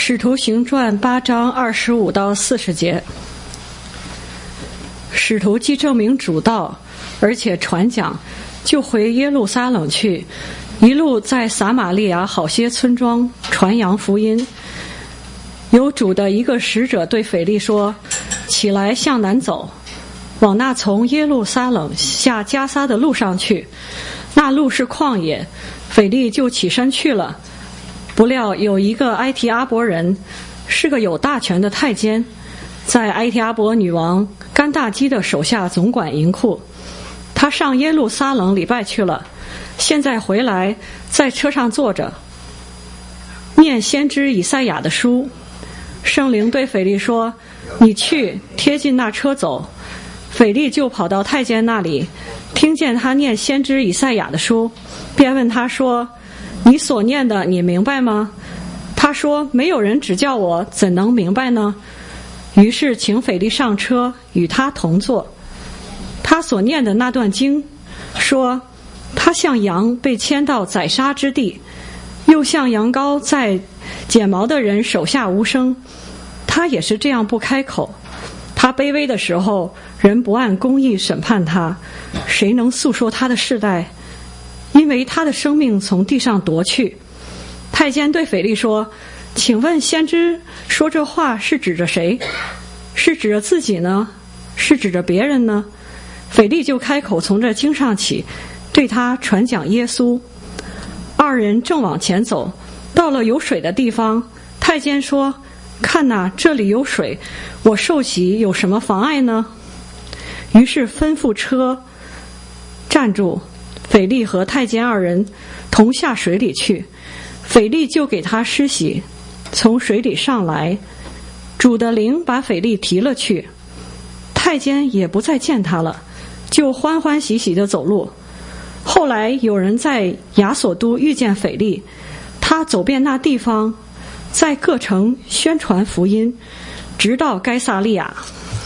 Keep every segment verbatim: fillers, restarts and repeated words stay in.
使徒行传八章二十五到四十节。使徒既证明主道，而且传讲，就回耶路撒冷去，一路在撒玛利亚好些村庄传扬福音。有主的一个使者对腓力说：起来向南走，往那从耶路撒冷下加撒的路上去，那路是旷野。腓力就起身去了。不料有一个埃提阿伯人，是个有大权的太监，在埃提阿伯女王甘大基的手下总管银库。他上耶路撒冷礼拜去了，现在回来，在车上坐着，念先知以赛亚的书。圣灵对腓力说：你去，贴近那车走。腓力就跑到太监那里，听见他念先知以赛亚的书，便问他说：你所念的你明白吗？他说：没有人指教我，怎能明白呢？于是请腓力上车，与他同坐。他所念的那段经说：他像羊被牵到宰杀之地，又像羊羔在剪毛的人手下无声，他也是这样不开口。他卑微的时候，人不按公义审判他，谁能诉说他的世代？因为他的生命从地上夺去。太监对腓力说：请问先知说这话是指着谁？是指着自己呢？是指着别人呢？腓力就开口从这经上起，对他传讲耶稣。二人正往前走，到了有水的地方，太监说：看哪，这里有水，我受洗有什么妨碍呢？于是吩咐车站住，腓力和太监二人同下水里去。腓力就给他施洗，从水里上来，主的灵把腓力提了去，太监也不再见他了，就欢欢喜喜地走路。后来有人在亚索都遇见腓力，他走遍那地方，在各城宣传福音，直到该撒利亚。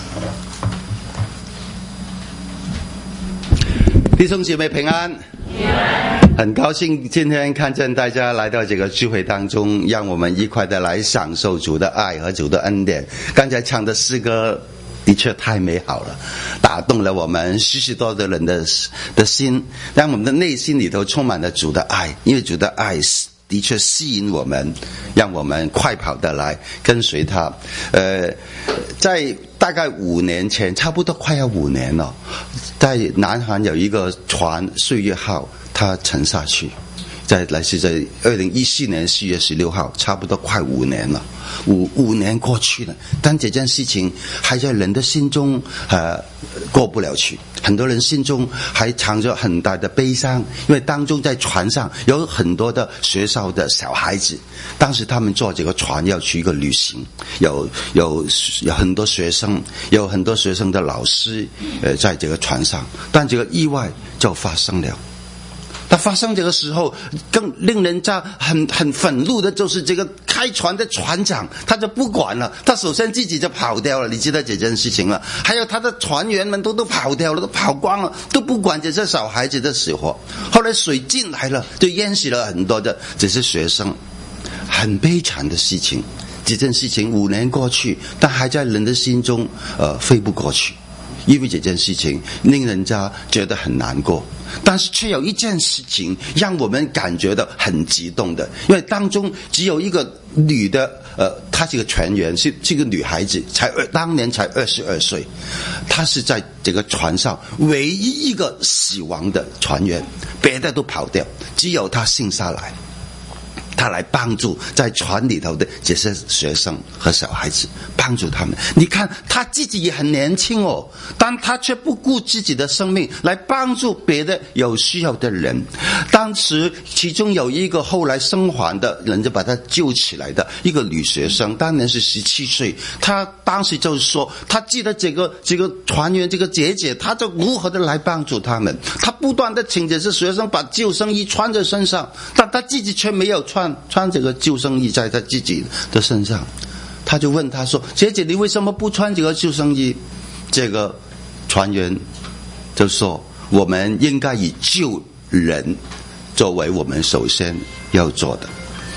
弟兄姐妹平安，很高兴今天看见大家来到这个聚会当中，让我们一块的来享受主的爱和主的恩典。刚才唱的诗歌的确太美好了，打动了我们许许多多人的的心，让我们的内心里头充满了主的爱，因为主的爱的确吸引我们，让我们快跑的来跟随他。呃，在大概五年前，差不多快要五年了，在南韩有一个船岁月号，它沉下去，在来是在二零一四年四月十六号，差不多快五年了。五五年过去了，但这件事情还在人的心中呃过不了去，很多人心中还藏着很大的悲伤，因为当中在船上有很多的学校的小孩子，当时他们坐这个船要去一个旅行，有有有很多学生，有很多学生的老师呃在这个船上，但这个意外就发生了。它发生这个时候，更令人家很很愤怒的就是这个开船的船长，他就不管了，他首先自己就跑掉了，你知道这件事情了。还有他的船员们都都跑掉了，都跑光了，都不管这些小孩子的死活。后来水进来了，就淹死了很多的这些学生，很悲惨的事情。这件事情五年过去，但还在人的心中呃飞不过去。因为这件事情令人家觉得很难过，但是却有一件事情让我们感觉到很激动的，因为当中只有一个女的，呃，她是个船员，是这个女孩子，才当年才二十二岁，她是在这个船上唯一一个死亡的船员，别的都跑掉，只有她幸下来。他来帮助在船里头的这些学生和小孩子，帮助他们。你看他自己也很年轻哦，但他却不顾自己的生命来帮助别的有需要的人。当时其中有一个后来生还的人就把他救起来的一个女学生，当年是十七岁，她当时就是说她记得这个这个船员这个姐姐，她就如何的来帮助他们，她不断的请这些学生把救生衣穿在身上，但她自己却没有穿穿这个救生衣在他自己的身上。他就问他说：姐姐，你为什么不穿这个救生衣？这个船员就说：我们应该以救人作为我们首先要做的。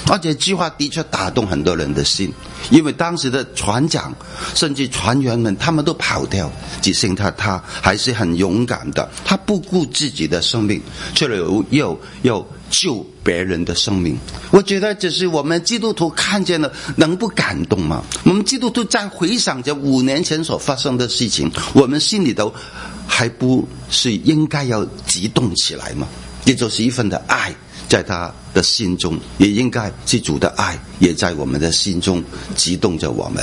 而且这句话的确打动很多人的心，因为当时的船长甚至船员们他们都跑掉，只剩他他还是很勇敢的，他不顾自己的生命，却又又又救别人的生命。我觉得这是我们基督徒看见了，能不感动吗？我们基督徒在回想着五年前所发生的事情，我们心里头还不是应该要激动起来吗？这就是一份的爱在他的心中，也应该是主的爱也在我们的心中激动着我们。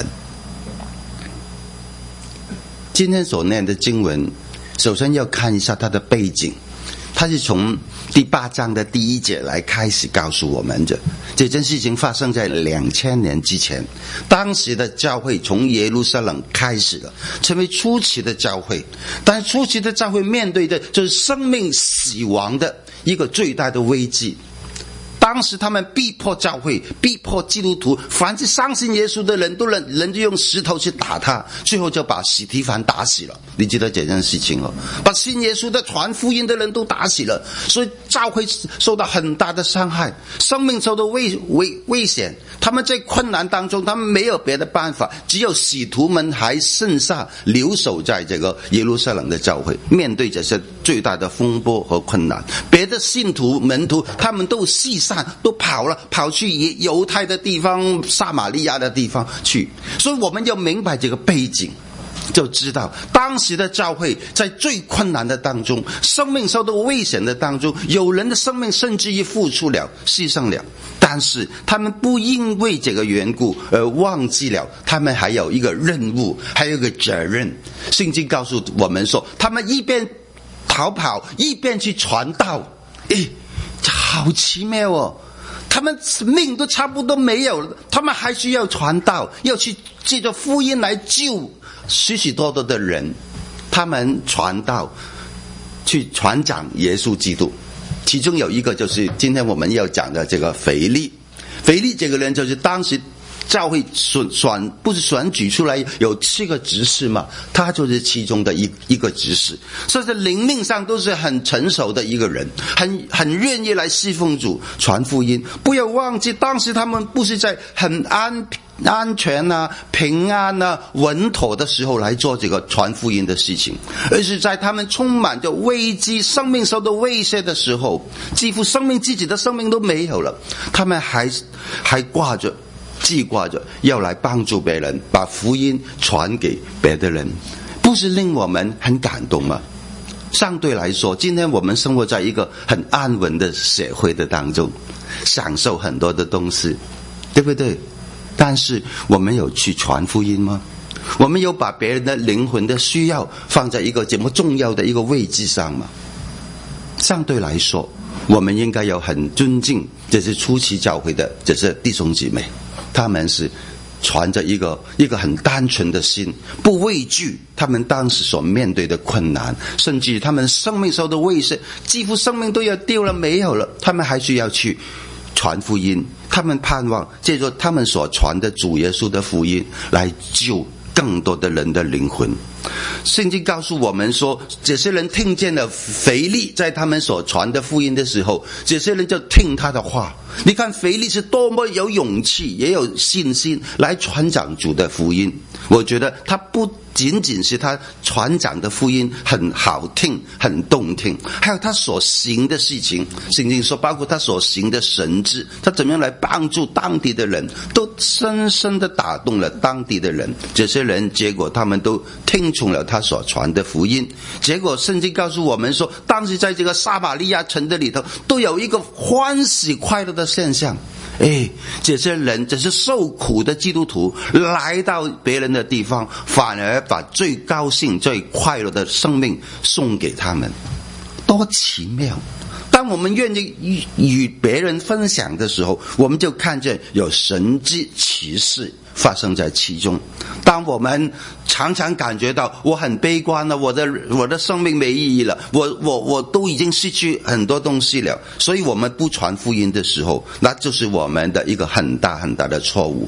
今天所念的经文，首先要看一下它的背景，它是从第八章的第一节来开始告诉我们的。这件事情发生在两千年之前，当时的教会从耶路撒冷开始了，成为初期的教会。但是初期的教会面对的就是生命死亡的一个最大的危机。当时他们逼迫教会，逼迫基督徒，凡是相信耶稣的人都人人就用石头去打他，最后就把司提反打死了。你记得这件事情哦，把信耶稣的传福音的人都打死了，所以教会受到很大的伤害，生命受到危危危险。他们在困难当中，他们没有别的办法，只有使徒们还剩下留守在这个耶路撒冷的教会，面对这些最大的风波和困难。别的信徒门徒他们都四散，都跑了，跑去犹太的地方、撒玛利亚的地方去。所以我们要明白这个背景，就知道当时的教会在最困难的当中，生命受到危险的当中，有人的生命甚至于付出了、牺牲了，但是他们不因为这个缘故而忘记了他们还有一个任务，还有一个责任。圣经告诉我们说，他们一边逃跑一边去传道。诶，好奇妙哦，他们命都差不多没有了，他们还需要传道，要去借着福音来救许许多多的人。他们传道去传讲耶稣基督，其中有一个就是今天我们要讲的这个腓利。腓利这个人就是当时教会选选不是选举出来有七个执事嘛，他就是其中的一一个执事，所以在灵命上都是很成熟的一个人，很很愿意来侍奉主、传福音。不要忘记，当时他们不是在很安安全啊、平安啊、稳妥的时候来做这个传福音的事情，而是在他们充满着危机、生命受到威胁的时候，几乎生命自己的生命都没有了，他们还还挂着。记挂着要来帮助别人，把福音传给别的人，不是令我们很感动吗？相对来说，今天我们生活在一个很安稳的社会的当中，享受很多的东西，对不对？但是我们有去传福音吗？我们有把别人的灵魂的需要放在一个这么重要的一个位置上吗？相对来说，我们应该要很尊敬这些初期教会的这些弟兄姐妹，他们是传着一个一个很单纯的心，不畏惧他们当时所面对的困难，甚至他们生命受到威胁，几乎生命都要丢了没有了，他们还是要去传福音。他们盼望借着他们所传的主耶稣的福音来救更多的人的灵魂。圣经告诉我们说，这些人听见了腓利在他们所传的福音的时候，这些人就听他的话。你看腓利是多么有勇气也有信心来传讲主的福音。我觉得他不仅仅是他传讲的福音很好听很动听，还有他所行的事情。圣经说包括他所行的神迹，他怎么样来帮助当地的人，都深深地打动了当地的人。这些人结果他们都听从了他所传的福音。结果圣经告诉我们说，当时在这个撒玛利亚城的里头都有一个欢喜快乐的现象。哎，这些人这些受苦的基督徒来到别人的地方，反而把最高兴最快乐的生命送给他们，多奇妙。当我们愿意与别人分享的时候，我们就看见有神迹奇事发生在其中。当我们常常感觉到我很悲观了，我的我的生命没意义了，我我我都已经失去很多东西了，所以我们不传福音的时候，那就是我们的一个很大很大的错误。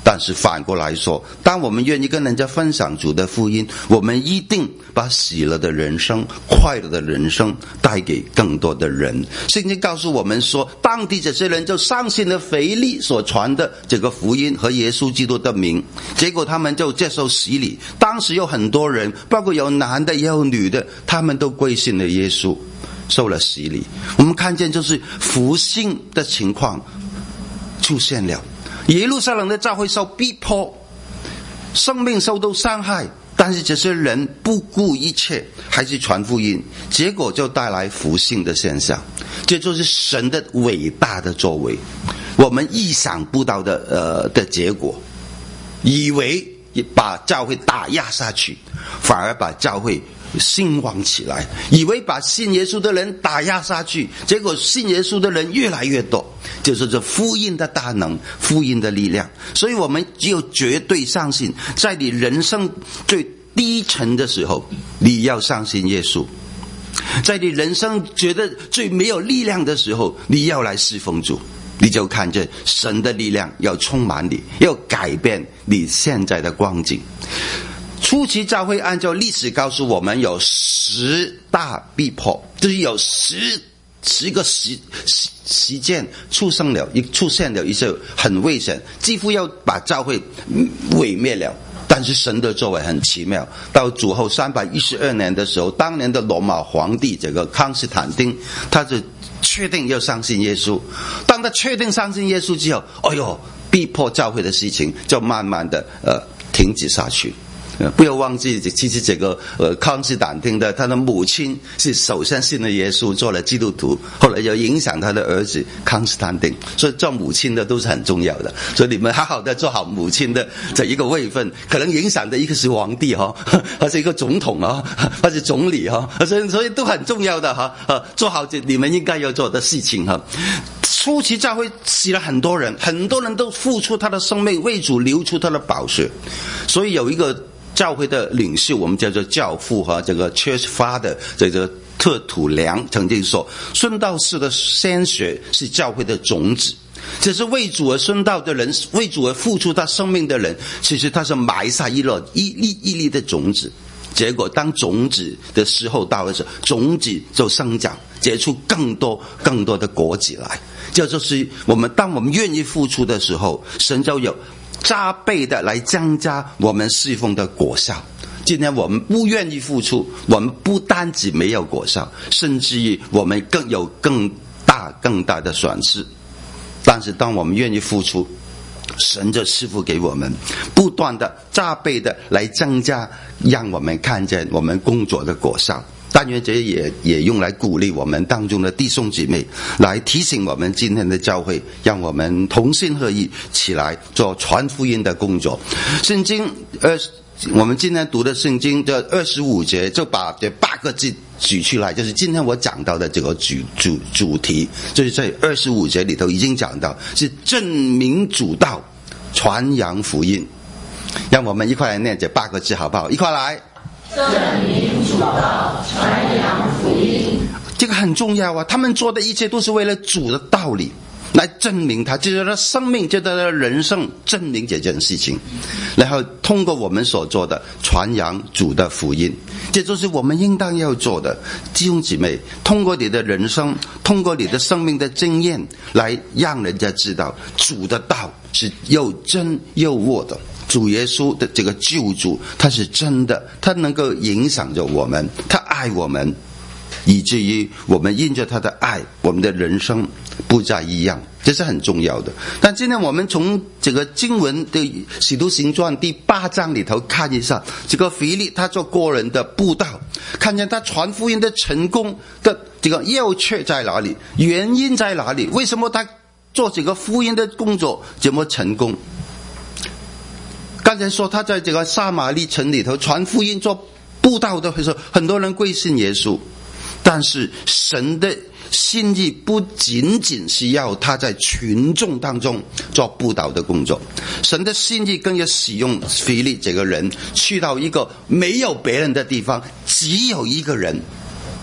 但是反过来说，当我们愿意跟人家分享主的福音，我们一定把喜乐的人生、快乐的人生带给更多的人。圣经告诉我们说，当地这些人就相信了腓力所传的这个福音和耶稣基督的名，结果他们就接受洗礼。当时有很多人，包括有男的也有女的，他们都归信了耶稣，受了洗礼。我们看见就是复兴的情况出现了。耶路撒冷的教会受逼迫，生命受到伤害，但是这些人不顾一切还是传福音，结果就带来复兴的现象。这就是神的伟大的作为，我们意想不到的呃的结果。以为把教会打压下去，反而把教会兴旺起来；以为把信耶稣的人打压下去，结果信耶稣的人越来越多。就是这福音的大能，福音的力量。所以我们只有绝对相信，在你人生最低沉的时候，你要相信耶稣；在你人生觉得最没有力量的时候，你要来侍奉主。你就看见神的力量要充满你，要改变你现在的光景。初期教会按照历史告诉我们，有十大逼迫，就是有十十个时时间出生了，出现了一些很危险，几乎要把教会毁灭了。但是神的作为很奇妙，到主后三百一十二年的时候，当年的罗马皇帝这个康斯坦丁，他就确定要相信耶稣。当他确定相信耶稣之后，哎呦，逼迫教会的事情就慢慢的呃停止下去。不要忘记，其实这个呃康斯坦丁的他的母亲是首先信了耶稣，做了基督徒，后来又影响他的儿子康斯坦丁。所以做母亲的都是很重要的，所以你们好好的做好母亲的这一个位分，可能影响的一个是皇帝哈，或是一个总统啊，或是总理哈，所以所以都很重要的哈，做好你们应该要做的事情哈。初期教会死了很多人，很多人都付出他的生命为主流出他的宝血，所以有一个教会的领袖，我们叫做教父哈，这个 Church Father 这个特土良曾经说，殉道士的鲜血是教会的种子。这是为主而殉道的人，为主而付出他生命的人，其实他是埋下一粒一粒一粒的种子。结果当种子的时候到的时候，种子就生长，结出更多更多的果子来。这就是我们当我们愿意付出的时候，神就有加倍的来增加我们侍奉的果效。今天我们不愿意付出，我们不单止没有果效，甚至于我们更有更大更大的损失。但是当我们愿意付出，神就赐福给我们，不断的加倍的来增加，让我们看见我们工作的果效。但愿这也也用来鼓励我们当中的弟兄姊妹，来提醒我们今天的教会，让我们同心合意起来做传福音的工作。圣经呃，我们今天读的圣经的二十五节就把这八个字举出来，就是今天我讲到的这个主主主题，就是在二十五节里头已经讲到，是证明主道，传扬福音。让我们一块来念这八个字好不好？一块来。证明主道，传扬福音。这个很重要啊！他们做的一切都是为了主的道理，来证明他，就是他生命，就是他的人生，证明这件事情。然后通过我们所做的，传扬主的福音，这就是我们应当要做的。弟兄姊妹，通过你的人生，通过你的生命的经验，来让人家知道主的道是又真又活的。主耶稣的这个救主，他是真的，他能够影响着我们，他爱我们，以至于我们因着他的爱，我们的人生不再一样，这是很重要的。但今天我们从这个经文的《使徒行传》第八章里头看一下，这个腓力他做个人的布道，看见他传福音的成功的这个要诀在哪里，原因在哪里，为什么他做这个福音的工作这么成功。刚才说他在这个撒玛利城里头传福音做布道的时候，很多人归信耶稣，但是神的心意不仅仅是要他在群众当中做布道的工作，神的心意更要使用腓力这个人去到一个没有别人的地方，只有一个人，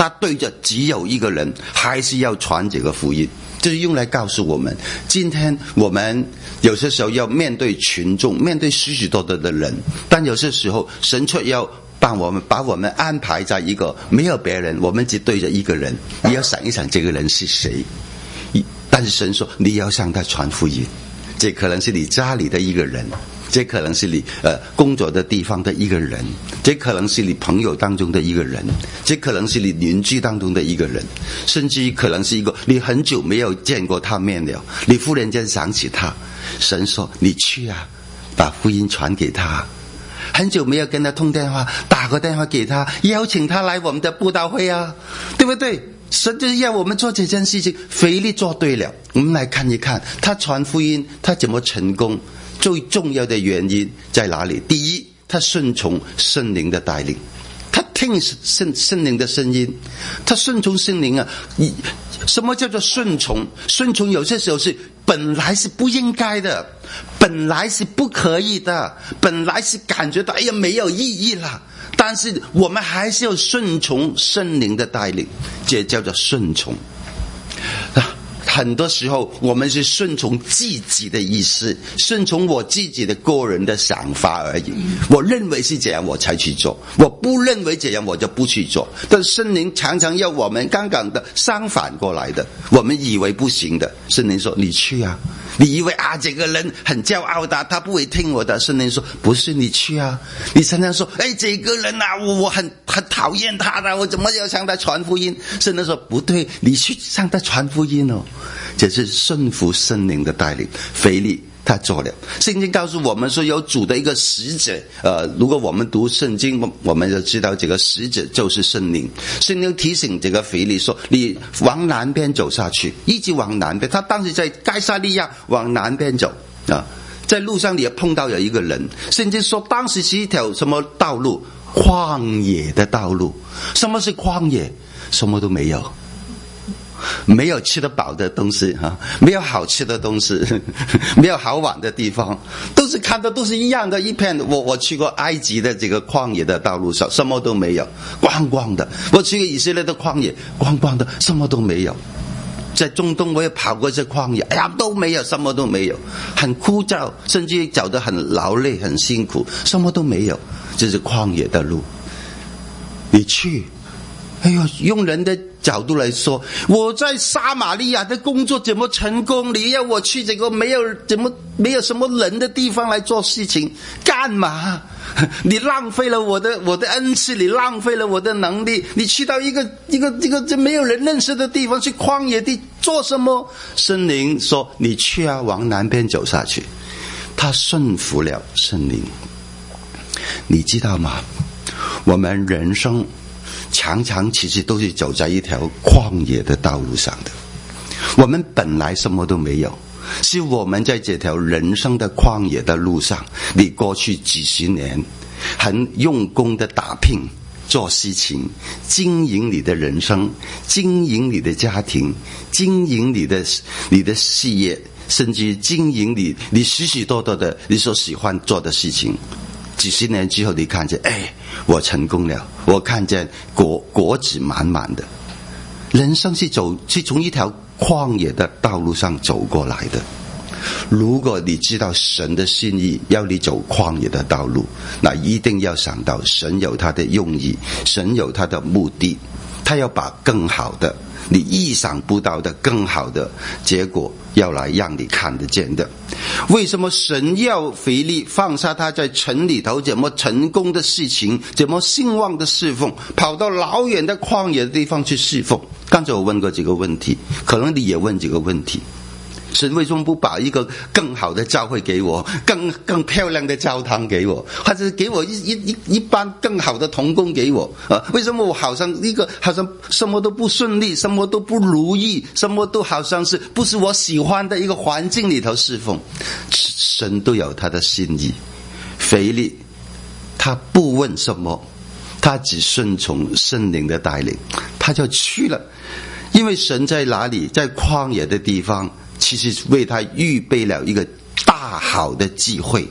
他对着只有一个人，还是要传这个福音。就是用来告诉我们，今天我们有些时候要面对群众，面对许许多多的人，但有些时候神却要帮我们把我们安排在一个没有别人，我们只对着一个人，你要想一想这个人是谁。但是神说你要向他传福音，这可能是你家里的一个人，这可能是你呃工作的地方的一个人，这可能是你朋友当中的一个人，这可能是你邻居当中的一个人，甚至可能是一个你很久没有见过他面了，你忽然间想起他，神说你去啊，把福音传给他。很久没有跟他通电话，打个电话给他，邀请他来我们的布道会啊，对不对？神就是要我们做这件事情，腓力做对了。我们来看一看他传福音他怎么成功，最重要的原因在哪里？第一，他顺从圣灵的带领，他听圣圣灵的声音，他顺从圣灵啊。什么叫做顺从？顺从有些时候是本来是不应该的，本来是不可以的，本来是感觉到哎呀没有意义了，但是我们还是要顺从圣灵的带领，这叫做顺从。很多时候我们是顺从自己的意思，顺从我自己的个人的想法而已，我认为是这样我才去做，我不认为这样我就不去做。但圣灵常常要我们刚刚的相反过来的，我们以为不行的，圣灵说你去啊，你以为啊这个人很骄傲的，他不会听我的，圣灵说不是，你去啊。你常常说哎这个人啊我我很很讨厌他的，我怎么要向他传福音？圣灵说不对，你去向他传福音哦。这是顺服圣灵的带领，腓力他做了。圣经告诉我们说有主的一个使者，呃，如果我们读圣经，我们就知道这个使者就是圣灵。圣灵提醒这个腓力说，你往南边走下去，一直往南边。他当时在该撒利亚往南边走啊，在路上你也碰到有一个人。圣经说当时是一条什么道路？旷野的道路。什么是旷野？什么都没有。没有吃得饱的东西哈，没有好吃的东西，没有好玩的地方，都是看的都是一样的一片。我我去过埃及的这个旷野的道路上，什么都没有，光光的。我去过以色列的旷野，光光的，什么都没有。在中东我也跑过这旷野，哎呀都没有，什么都没有，很枯燥，甚至走得很劳累很辛苦，什么都没有。这是旷野的路，你去，哎呦，用人的角度来说，我在撒玛利亚的工作怎么成功？你要我去这个没有怎么没有什么人的地方来做事情，干嘛？你浪费了我的我的恩赐，你浪费了我的能力。你去到一个一个一个没有人认识的地方，去旷野地做什么？圣灵说你去啊，往南边走下去。他顺服了圣灵。你知道吗？我们人生常常其实都是走在一条旷野的道路上的，我们本来什么都没有，是我们在这条人生的旷野的路上，你过去几十年很用功的打拼做事情，经营你的人生，经营你的家庭，经营你的你的事业，甚至经营你你许许多多的你所喜欢做的事情。几十年之后你看见，哎，我成功了，我看见果果子满满的。人生是走是从一条旷野的道路上走过来的。如果你知道神的心意要你走旷野的道路，那一定要想到神有他的用意，神有他的目的，他要把更好的你意想不到的更好的结果要来让你看得见的。为什么神要腓力放下他在城里头怎么成功的事情，怎么兴旺的侍奉，跑到老远的旷野的地方去侍奉？刚才我问过这个问题，可能你也问这个问题，神为什么不把一个更好的教会给我，更更漂亮的教堂给我，或者给我一一一般更好的同工给我啊？为什么我好像一个好像什么都不顺利，什么都不如意，什么都好像是不是我喜欢的一个环境里头侍奉？神都有他的心意。腓力他不问什么，他只顺从圣灵的带领，他就去了。因为神在哪里，在旷野的地方，其实为他预备了一个大好的机会。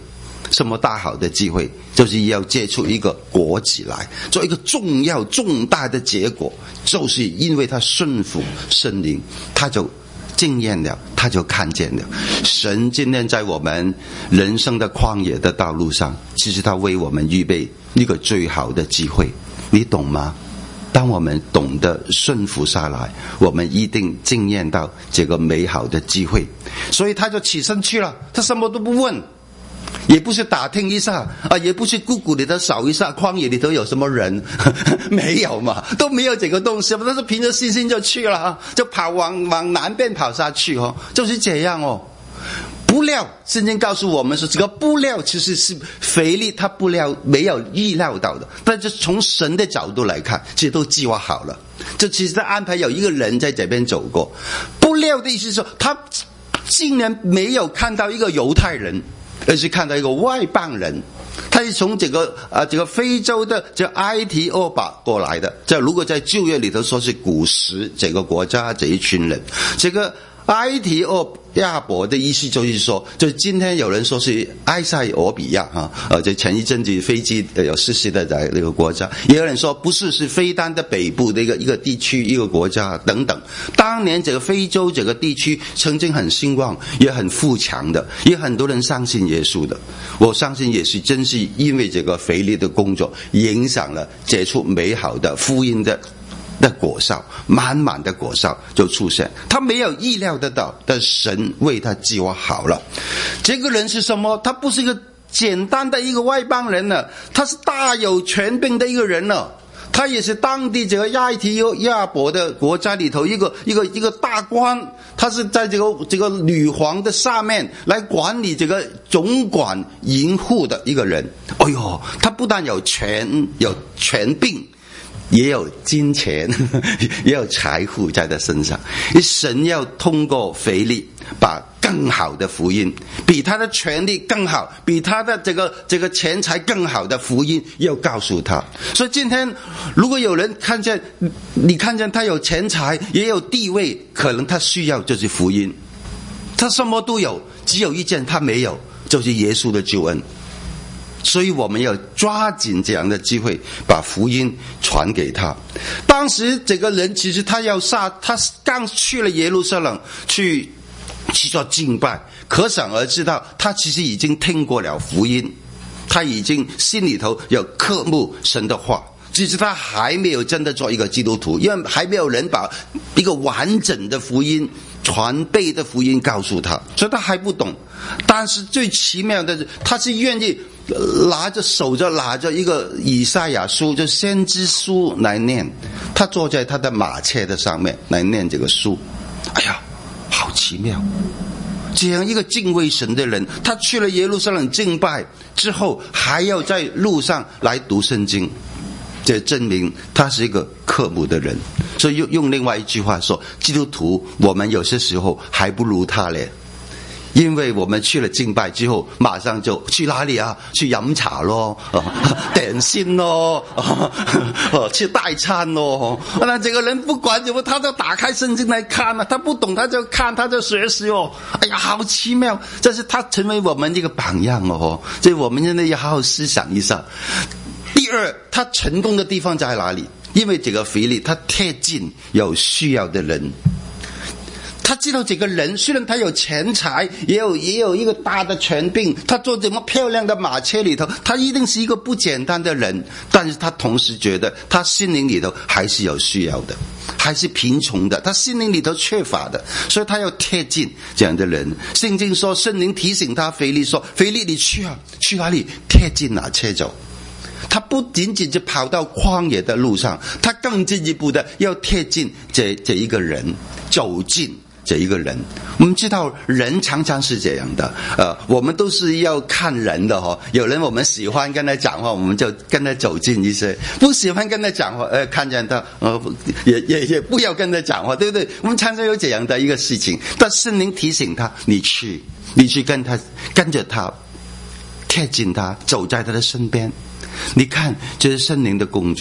什么大好的机会？就是要结出一个果子来，做一个重要重大的结果，就是因为他顺服圣灵，他就经验了，他就看见了。神今天在我们人生的旷野的道路上，其实他为我们预备一个最好的机会，你懂吗？当我们懂得顺服下来，我们一定经验到这个美好的机会。所以他就起身去了，他什么都不问，也不是打听一下啊，也不是姑姑里头扫一下旷野里头有什么人，没有嘛，都没有这个东西，但是凭着信心就去了，就跑往往南边跑下去哦，就是这样哦。不料圣经告诉我们说，这个不料其实是腓力他不料没有预料到的，但是从神的角度来看，其实都计划好了。这其实他安排有一个人在这边走过。不料的意思是说，他竟然没有看到一个犹太人，而是看到一个外邦人。他是从这个啊这个非洲的这埃提欧巴过来的。这如果在旧约里头说是古时这个国家这一群人，这个埃提欧亚伯的意思就是说，就是今天有人说是埃塞俄比亚哈，呃，就前一阵子飞机有失事的在那个国家，也有人说不是，是非丹的北部的一个一个地区一个国家等等。当年这个非洲这个地区曾经很兴旺，也很富强的，也很多人相信耶稣的。我相信也是真是因为这个腓力的工作，影响了结出美好的福音的。的果效，满满的果效就出现，他没有意料得到，但神为他计划好了。这个人是什么？他不是一个简单的一个外邦人呢，他是大有权柄的一个人呢。他也是当地这个埃提亚伯的国家里头一个一个一个大官，他是在这个这个女皇的下面来管理这个总管营户的一个人。哎呦，他不但有权有权柄，也有金钱，也有财富在他身上。神要通过腓力把更好的福音，比他的权力更好，比他的这个这个钱财更好的福音要告诉他。所以今天如果有人看见你看见他有钱财也有地位，可能他需要就是福音。他什么都有，只有一件他没有，就是耶稣的救恩。所以我们要抓紧这样的机会，把福音传给他。当时这个人其实他要杀，他刚去了耶路撒冷去去做敬拜，可想而知道他其实已经听过了福音，他已经心里头有渴慕神的话，只是他还没有真的做一个基督徒，因为还没有人把一个完整的福音传备的福音告诉他，所以他还不懂。但是最奇妙的是，他是愿意拿着手着拿着一个以赛亚书，就先知书来念，他坐在他的马车的上面来念这个书。哎呀，好奇妙！这样一个敬畏神的人，他去了耶路撒冷敬拜之后，还要在路上来读圣经，这证明他是一个渴慕的人。所以用用另外一句话说，基督徒我们有些时候还不如他嘞。因为我们去了敬拜之后，马上就去哪里啊？去飲茶咯，點心咯，去代餐咯。那这个人不管怎么，他就打开圣经来看啊，他不懂他就看，他就学习哦。哎呀，好奇妙！这是他成为我们这个榜样哦。所以我们真的要好好思想一下。第二，他成功的地方在哪里？因为这个腓力他贴近有需要的人。他知道这个人虽然他有钱财，也有也有一个大的权柄，他坐这么漂亮的马车里头，他一定是一个不简单的人。但是他同时觉得他心灵里头还是有需要的，还是贫穷的，他心灵里头缺乏的，所以他要贴近这样的人。圣经说，圣灵提醒他腓力说，腓力你去啊，去哪里？贴近马车走。他不仅仅就跑到旷野的路上，他更进一步的要贴近这这一个人，走近这一个人。我们知道人常常是这样的，呃，我们都是要看人的哦。有人我们喜欢跟他讲话，我们就跟他走近一些；不喜欢跟他讲话，呃，看见他，呃，也也也不要跟他讲话，对不对？我们常常有这样的一个事情。但圣灵提醒他，你去，你去跟他，跟着他，贴近他，走在他的身边。你看，这是圣灵的工作。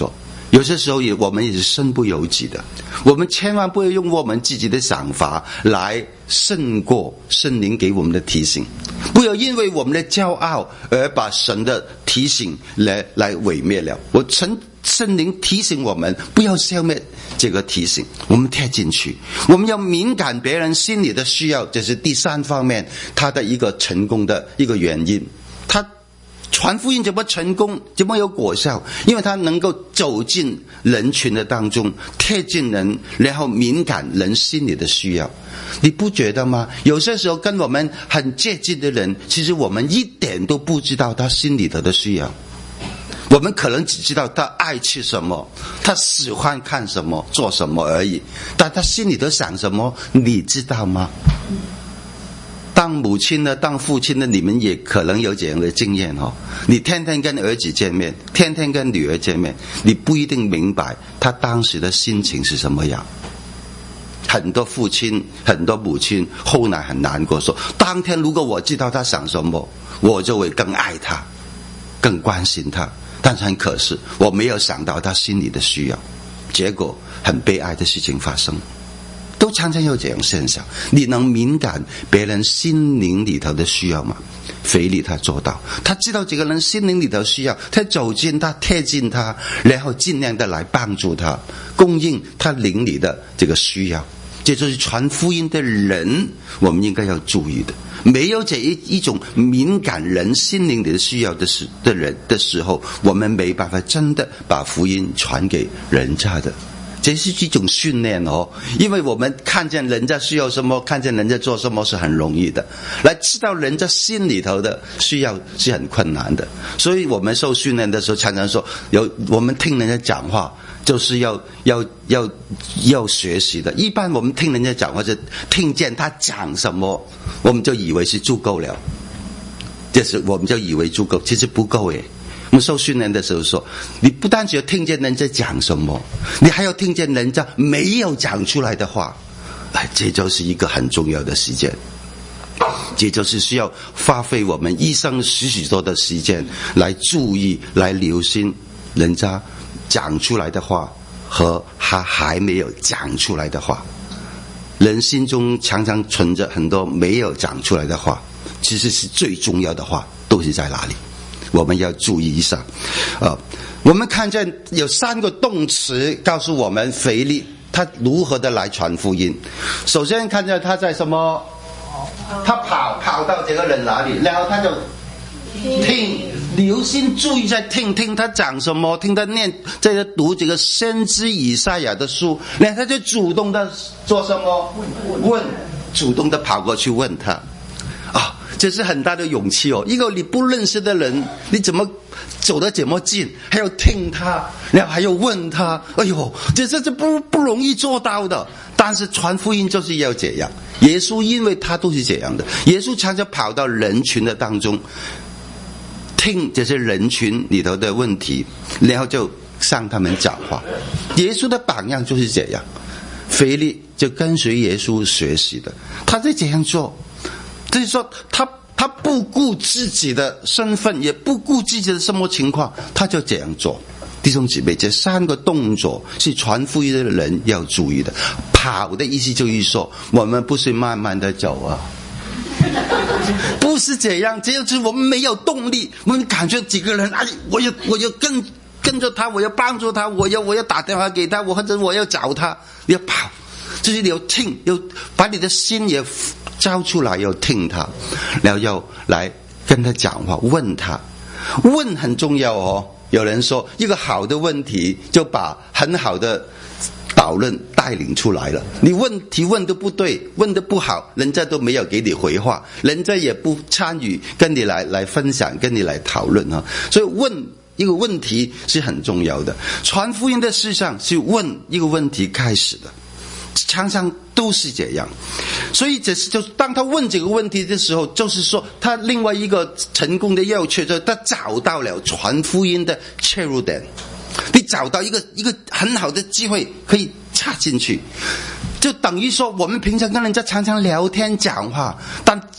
有些时候也我们也是身不由己的，我们千万不要用我们自己的想法来胜过圣灵给我们的提醒，不要因为我们的骄傲而把神的提醒来来毁灭了。我曾圣灵提醒我们不要消灭这个提醒，我们贴进去，我们要敏感别人心里的需要，这是第三方面他的一个成功的一个原因。他传福音怎么成功，怎么有果效？因为他能够走进人群的当中，贴近人，然后敏感人心里的需要。你不觉得吗？有些时候跟我们很接近的人，其实我们一点都不知道他心里头的需要。我们可能只知道他爱吃什么，他喜欢看什么，做什么而已，但他心里头想什么，你知道吗？当母亲的，当父亲的，你们也可能有这样的经验哦。你天天跟儿子见面，天天跟女儿见面，你不一定明白他当时的心情是什么样。很多父亲，很多母亲后来很难过，说当天如果我知道他想什么，我就会更爱他，更关心他。但是很可惜，我没有想到他心里的需要，结果很悲哀的事情发生。都常常有这样现象。你能敏感别人心灵里头的需要吗？腓利他做到，他知道这个人心灵里头需要，他走近他，贴近他，然后尽量的来帮助他，供应他灵里的这个需要。这就是传福音的人我们应该要注意的。没有这一一种敏感人心灵里的需要的时的人的时候，我们没办法真的把福音传给人家的。这是一种训练哦，因为我们看见人家需要什么，看见人家做什么是很容易的，来知道人家心里头的需要是很困难的。所以我们受训练的时候常常说，有我们听人家讲话就是要要要要学习的。一般我们听人家讲话就听见他讲什么，我们就以为是足够了，就是我们就以为足够，其实不够耶。我们受训练的时候说，你不单只要听见人家讲什么，你还要听见人家没有讲出来的话。哎，这就是一个很重要的时间，这就是需要花费我们一生许许多的时间来注意，来留心人家讲出来的话和他还没有讲出来的话。人心中常常存着很多没有讲出来的话，其实是最重要的话都是在哪里，我们要注意一下。呃，我们看见有三个动词告诉我们腓利他如何的来传福音。首先看见他在什么，他跑跑到这个人哪里，然后他就听，留心注意在听听他讲什么，听他念，在这读这个先知以赛亚的书，然后他就主动的做什么，问，主动的跑过去问他啊。这是很大的勇气哦！一个你不认识的人，你怎么走得这么近，还要听他，然后还要问他？哎呦，这这这不不容易做到的。但是传福音就是要这样。耶稣因为他都是这样的，耶稣常常跑到人群的当中，听这些人群里头的问题，然后就向他们讲话。耶稣的榜样就是这样，腓利就跟随耶稣学习的，他在这样做。就是说他他不顾自己的身份，也不顾自己的什么情况，他就这样做。弟兄姊妹，这三个动作是传福音的人要注意的。跑的意思就是说，我们不是慢慢的走啊，不是这样，这就是我们没有动力，我们感觉几个人，哎，我要我要跟跟着他，我要帮助他，我要我要打电话给他，我或者我要找他，你要跑，就是你要听，要把你的心也交出来，要听他，然后要来跟他讲话，问他，问很重要哦。有人说，一个好的问题就把很好的讨论带领出来了。你问题问得不对，问得不好，人家都没有给你回话，人家也不参与跟你来来分享，跟你来讨论啊。所以问一个问题是很重要的。传福音的事上是问一个问题开始的，常常都是这样。所以这是就当他问这个问题的时候，就是说他另外一个成功的要诀，就是他找到了传福音的切入点，你找到一个一个很好的机会可以插进去。就等于说我们平常跟人家常常聊天讲话，但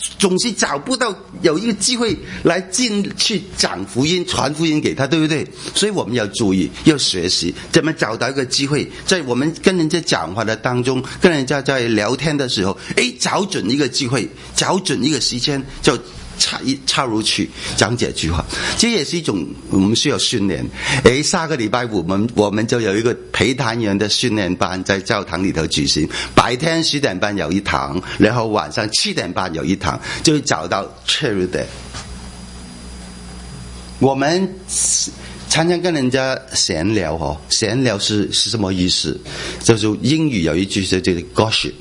总是找不到有一个机会来进去讲福音传福音给他，对不对？所以我们要注意要学习怎么找到一个机会，在我们跟人家讲话的当中，跟人家在聊天的时候，诶，找准一个机会，找准一个时间就插一插入去讲这句话，这也是一种我们需要训练。诶，下个礼拜五我们我们就有一个陪谈员的训练班在教堂里头举行，白天十点半有一堂，然后晚上七点半有一堂，就会找到切入点。我们常常跟人家闲聊哦，闲聊是是什么意思？就是英语有一句是这个 gossip。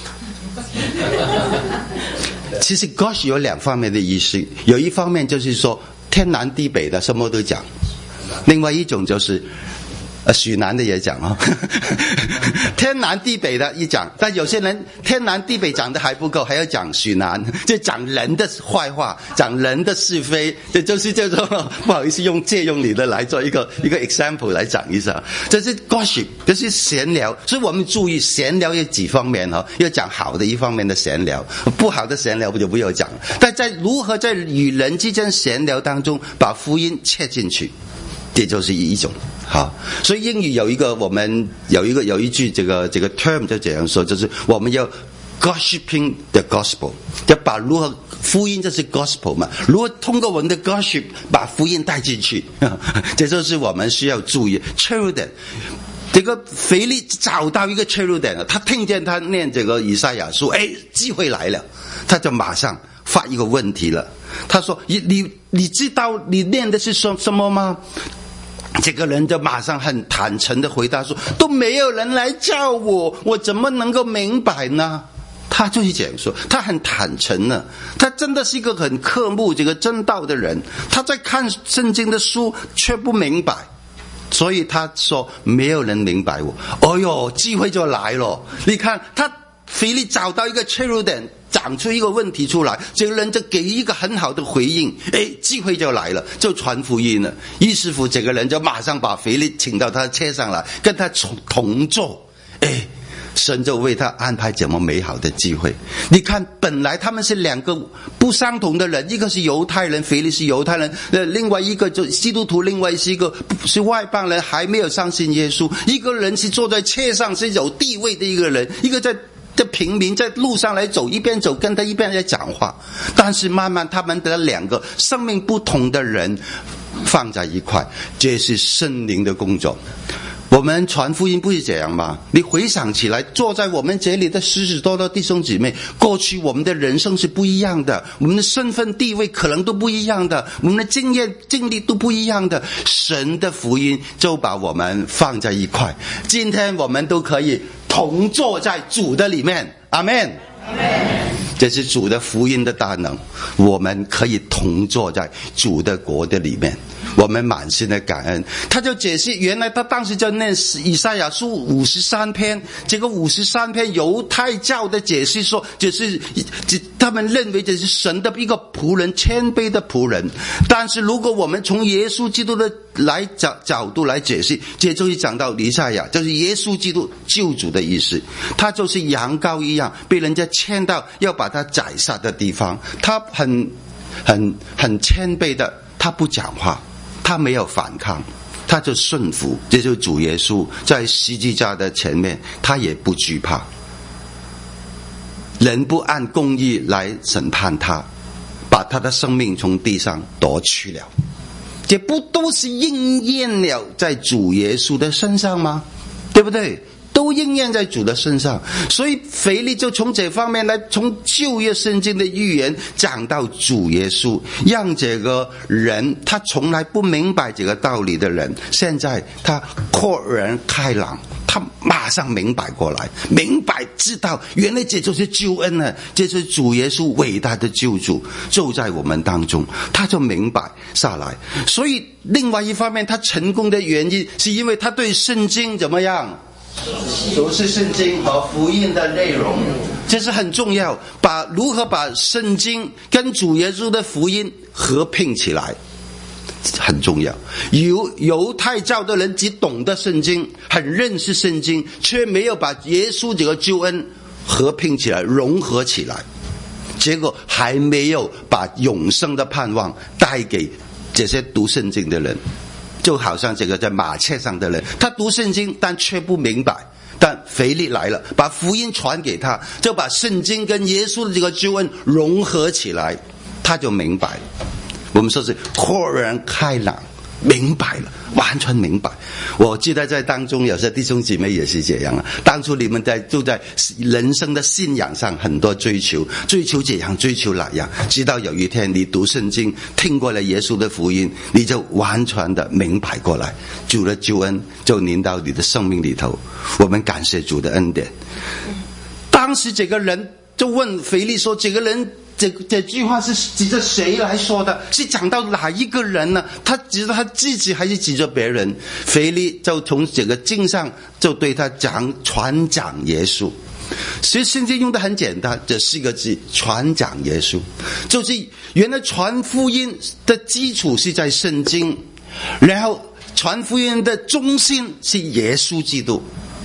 其实 gossip 有两方面的意思，有一方面就是说天南地北的什么都讲，另外一种就是呃，许南的也讲哦，天南地北的一讲，但有些人天南地北讲的还不够，还要讲许南，就讲人的坏话，讲人的是非，这就是叫做不好意思用借用你的来做一个一个 example 来讲一下，这是 gossip， 这是闲聊。所以我们注意闲聊有几方面哦，要讲好的一方面的闲聊，不好的闲聊就不要讲。但在如何在与人之间闲聊当中把福音切进去，这就是一种好。所以英语有一个我们有一个有一句这个这个 term 就这样说，就是我们要 gossiping the gospel， 要把如何福音，这是 gospel 嘛，如何通过我们的 gossip 把福音带进去，这就是我们需要注意。切入点，这个腓力找到一个切入点了，他听见他念这个以赛亚书，哎，机会来了，他就马上发一个问题了。他说：“你你你知道你念的是什什么吗？”这个人就马上很坦诚的回答说：“都没有人来教我，我怎么能够明白呢？”他就是这样说，他很坦诚呢，他真的是一个很渴慕这个真道的人，他在看圣经的书却不明白，所以他说没有人明白我。哦哟，机会就来了，你看他腓力找到一个切入点，讲出一个问题出来，这个人就给一个很好的回应，哎，机会就来了，就传福音了。于是乎这个人就马上把腓力请到他车上来，跟他同坐，哎，神就为他安排这么美好的机会。你看本来他们是两个不相同的人，一个是犹太人，腓力是犹太人，另外一个就基督徒，另外是一个是外邦人，还没有相信耶稣。一个人是坐在车上是有地位的一个人，一个在这平民在路上来走，一边走跟他一边在讲话，但是慢慢他们的两个生命不同的人放在一块，这是圣灵的工作。我们传福音不是这样吗？你回想起来，坐在我们这里的十许多的弟兄姊妹，过去我们的人生是不一样的，我们的身份地位可能都不一样的，我们的经验经历都不一样的，神的福音就把我们放在一块，今天我们都可以同坐在主的里面，阿们。这是主的福音的大能，我们可以同坐在主的国的里面，我们满心的感恩。他就解释，原来他当时就念以赛亚书五十三篇，这个五十三篇犹太教的解释说，就是他们认为这是神的一个仆人，谦卑的仆人。但是如果我们从耶稣基督的来角角度来解释，这就是讲到以赛亚，就是耶稣基督救主的意思。他就是羊羔一样，被人家牵到要把他宰杀的地方，他很很很谦卑的，他不讲话，他没有反抗，他就顺服。这就是主耶稣在十字架的前面，他也不惧怕，人不按公义来审判他，把他的生命从地上夺去了。这不都是应验了在主耶稣的身上吗？对不对？都应验在主的身上。所以腓力就从这方面来，从旧约圣经的预言讲到主耶稣，让这个人他从来不明白这个道理的人，现在他豁然开朗，他马上明白过来，明白知道原来这就是救恩呢，这是主耶稣伟大的救主就在我们当中，他就明白下来。所以另外一方面他成功的原因是因为他对圣经怎么样熟悉圣经和福音的内容，这是很重要，把如何把圣经跟主耶稣的福音合并起来很重要。犹犹太教的人只懂得圣经，很认识圣经，却没有把耶稣这个救恩合并起来，融合起来。 结果还没有把永生的盼望带给这些读圣经的人。就好像这个在马车上的人，他读圣经但却不明白，但腓力来了，把福音传给他，就把圣经跟耶稣的这个救恩融合起来，他就明白了。我们说是豁然开朗，明白了，完全明白。我记得在当中有些弟兄姐妹也是这样啊，当初你们在就在人生的信仰上很多追求，追求这样追求那样，直到有一天你读圣经，听过了耶稣的福音，你就完全的明白过来，主的救恩就临到你的生命里头。我们感谢主的恩典。当时这个人就问腓力说，这个人这这句话是指着谁来说的？是讲到哪一个人呢？他指着他自己还是指着别人？腓力就从这个经上就对他讲传讲耶稣。所以圣经用的很简单，这四个字传讲耶稣，就是原来传福音的基础是在圣经，然后传福音的中心是耶稣基督。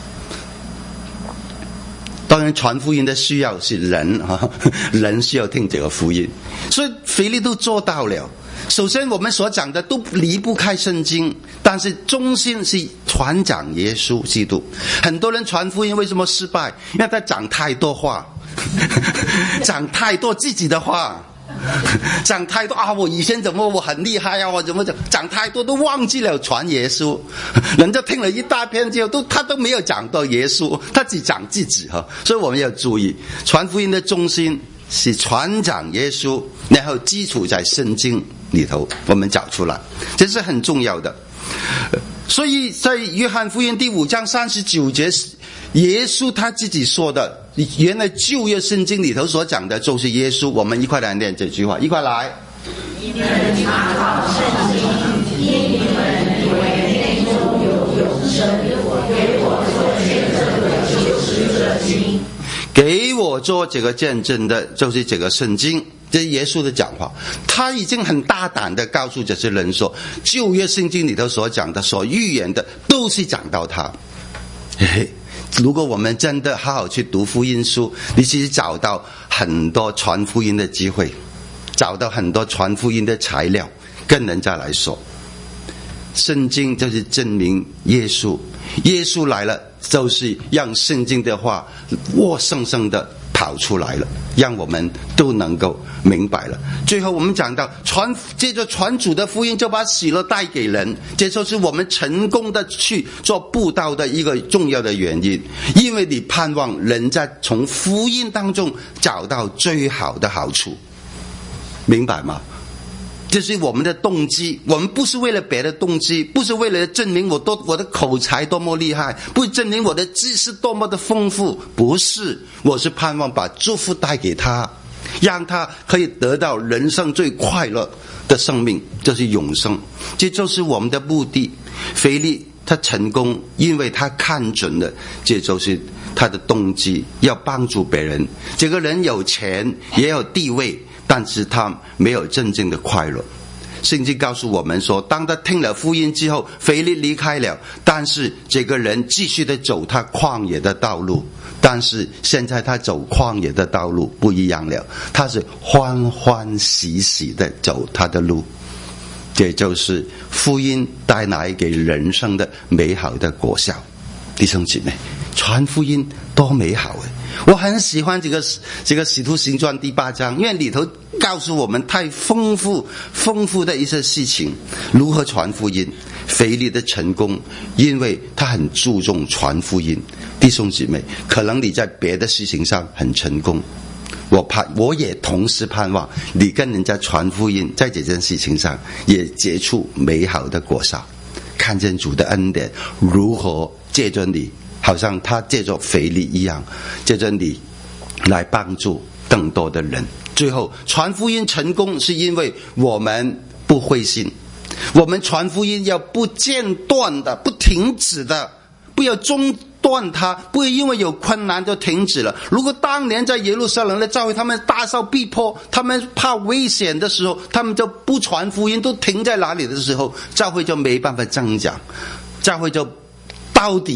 当然传福音的需要是人啊，人需要听这个福音，所以腓力都做到了。首先我们所讲的都离不开圣经，但是中心是传讲耶稣基督。很多人传福音为什么失败？因为他讲太多话，讲太多自己的话，讲太多啊！我以前怎么我很厉害啊！我怎么讲讲太多都忘记了传耶稣，人家听了一大片之后，都他都没有讲到耶稣，他只讲自己哈。所以我们要注意，传福音的中心是传讲耶稣，然后基础在圣经里头，我们找出来，这是很重要的。所以在约翰福音第五章三十九节，耶稣他自己说的，原来旧约圣经里头所讲的就是耶稣。我们一块来念这句话，一块来。你们查考圣经，因你们以为内中有永生，给我做见证的就是这经。给我做这个见证的就是这个圣经。这是耶稣的讲话，他已经很大胆的告诉这些人说，旧约圣经里头所讲的所预言的都是讲到他。嘿嘿，如果我们真的好好去读福音书，你其实找到很多传福音的机会，找到很多传福音的材料跟人家来说。圣经就是证明耶稣，耶稣来了就是让圣经的话活生生的跑出来了，让我们都能够明白了。最后我们讲到传，接着传主的福音就把喜乐带给人，这就是我们成功的去做布道的一个重要的原因，因为你盼望人家从福音当中找到最好的好处，明白吗？这是我们的动机，我们不是为了别的动机，不是为了证明我多我的口才多么厉害，不是证明我的知识多么的丰富，不是，我是盼望把祝福带给他，让他可以得到人生最快乐的生命，这是永生，这就是我们的目的。腓力他成功，因为他看准了，这就是他的动机，要帮助别人。这个人有钱也有地位，但是他没有真正的快乐。圣经告诉我们说，当他听了福音之后，腓力离开了，但是这个人继续的走他旷野的道路，但是现在他走旷野的道路不一样了，他是欢欢喜喜的走他的路，这就是福音带来给人生的美好的果效。弟兄姐妹，传福音多美好啊！我很喜欢这个这个使徒行传第八章，因为里头告诉我们太丰富丰富的一些事情，如何传福音。腓力的成功，因为他很注重传福音。弟兄姊妹，可能你在别的事情上很成功，我盼我也同时盼望你跟人家传福音，在这件事情上也结出美好的果效，看见主的恩典如何借着你，好像他借着腓力一样，借着你来帮助更多的人。最后传福音成功，是因为我们不灰心，我们传福音要不间断的，不停止的，不要中断它，不会因为有困难就停止了。如果当年在耶路撒冷的教会，他们大受逼迫，他们怕危险的时候，他们就不传福音，都停在哪里的时候，教会就没办法增长，教会就到底要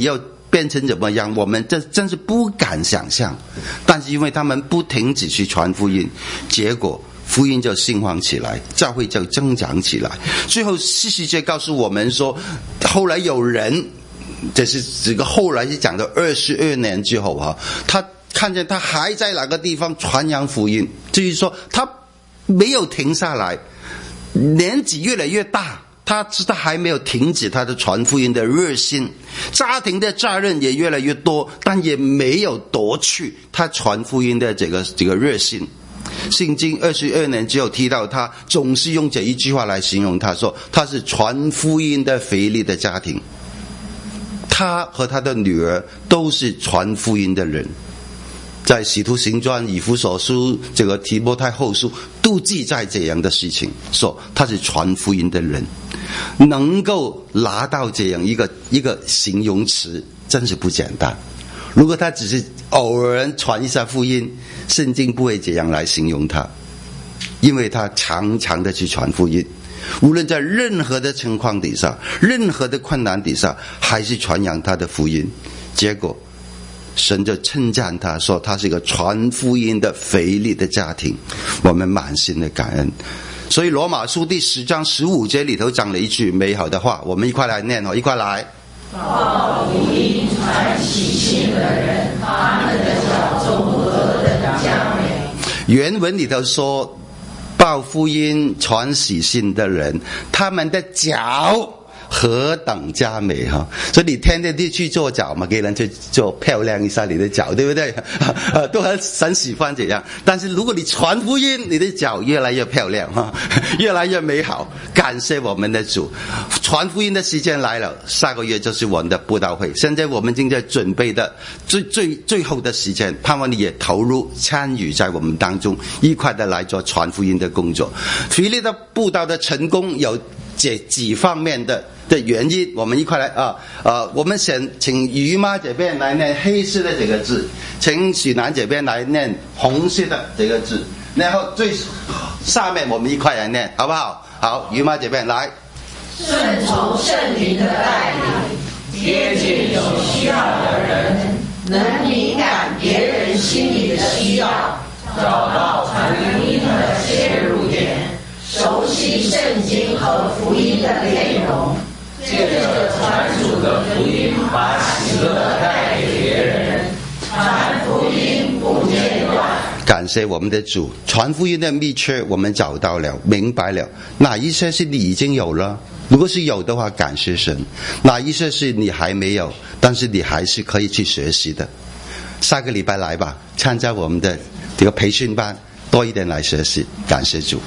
变成怎么样，我们这真是不敢想象。但是因为他们不停止去传福音，结果福音就兴旺起来，教会就增长起来。最后四十节告诉我们说，后来有人，这是这个后来是讲到二十二年之后啊，他看见他还在哪个地方传扬福音，就是说他没有停下来，年纪越来越大，他知道还没有停止他的传福音的热心，家庭的责任也越来越多，但也没有夺去他传福音的这个这个热心。圣经二十二年之后提到他，总是用这一句话来形容他，说他是传福音的腓利的家庭，他和他的女儿都是传福音的人。在使徒行传、以弗所书、这个提摩太后书都记载这样的事情，说他是传福音的人，能够拿到这样一个一个形容词，真是不简单。如果他只是偶尔传一下福音，圣经不会这样来形容他，因为他常常的去传福音，无论在任何的情况底下，任何的困难底下，还是传扬他的福音。结果神就称赞他，说他是一个传福音的腓利的家庭，我们满心的感恩。所以罗马书第十章十五节里头讲了一句美好的话，我们一块来念哦，一块来。 报福音传喜信的人，他们的脚中何等佳美。 原文里头说，报福音传喜信的人，他们的脚何等佳美哈！所以你天天都去做脚嘛，给人去做漂亮一下你的脚，对不对？都很很喜欢这样。但是如果你传福音，你的脚越来越漂亮哈，越来越美好。感谢我们的主，传福音的时间来了，下个月就是我们的布道会。现在我们正在准备的最最最后的时间，盼望你也投入参与在我们当中，一块的来做传福音的工作。腓利的布道的成功有这几方面的的原因，我们一块来啊啊！我们先请于妈这边来念黑色的这个字，请许南这边来念红色的这个字，然后最下面我们一块来念，好不好？好，于妈这边来。 顺从圣灵的带领，贴近有需要的人，能敏感别人心里的需要，找到传福音的切入点，熟悉圣经和福音的内容，借着传主的福音，把喜乐带给别人，传福音不间断。 感谢我们的主，传福音的秘诀我们找到了，明白了哪一些是你已经有了，如果是有的话感谢神，哪一些是你还没有，但是你还是可以去学习的。下个礼拜来吧，参加我们的这个培训班，多一点来学习，感谢主。